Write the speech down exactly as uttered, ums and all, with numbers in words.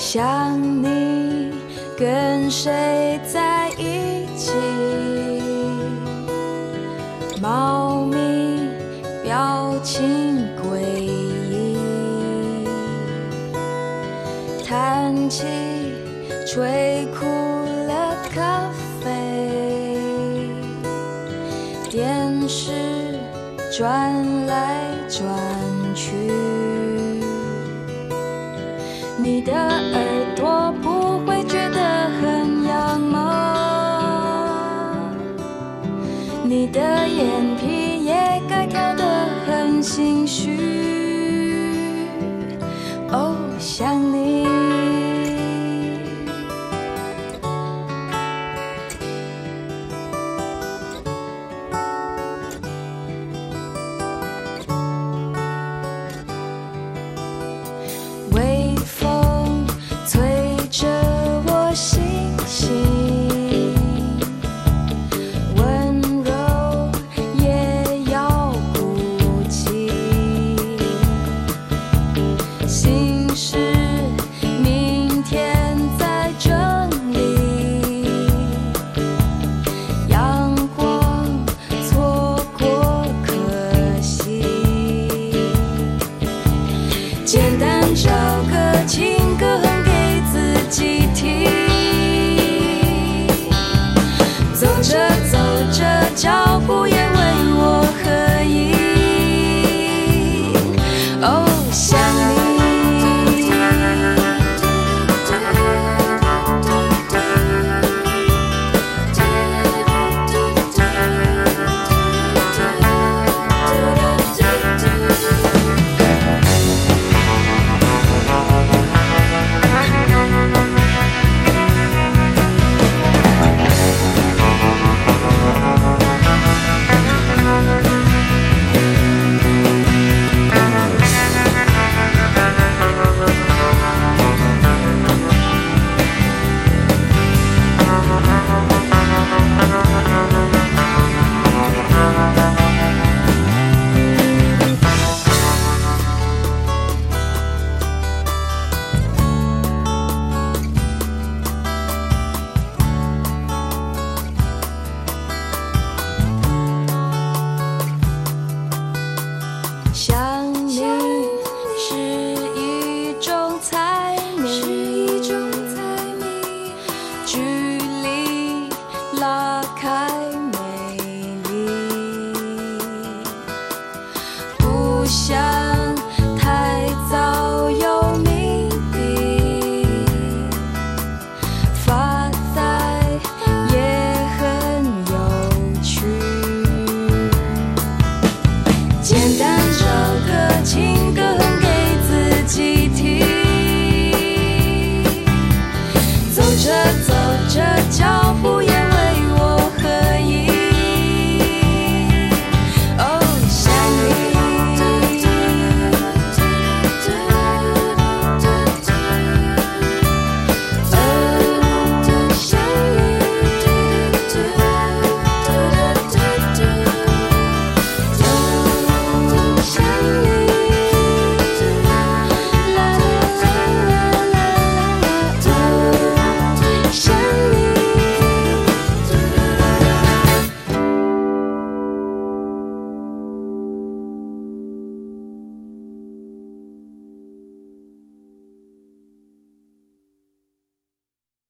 想你跟谁在一起，茂密表情诡异，叹气吹哭了咖啡，电视转来转去，你的耳朵不会觉得很痒吗？你的眼皮也该跳得很心虚。哦，想你。微风吹着我心情，温柔也要鼓起，心事明天再整理，阳光错过可惜，简单找个情歌哼给自己听，走着走着脚步也为我合影。哦，想你。想你是一种猜谜，距离拉开美丽，不想太早有谜底，发呆也很有趣，简单找个情歌哼给自己听，走着走着脚步